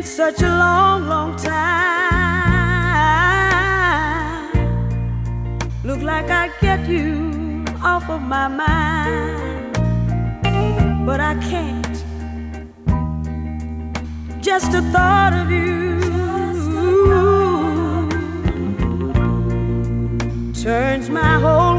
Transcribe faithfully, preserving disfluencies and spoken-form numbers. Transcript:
such a long, long time. Look like I'd get you off of my mind, but I can't. Just the thought of you turns my whole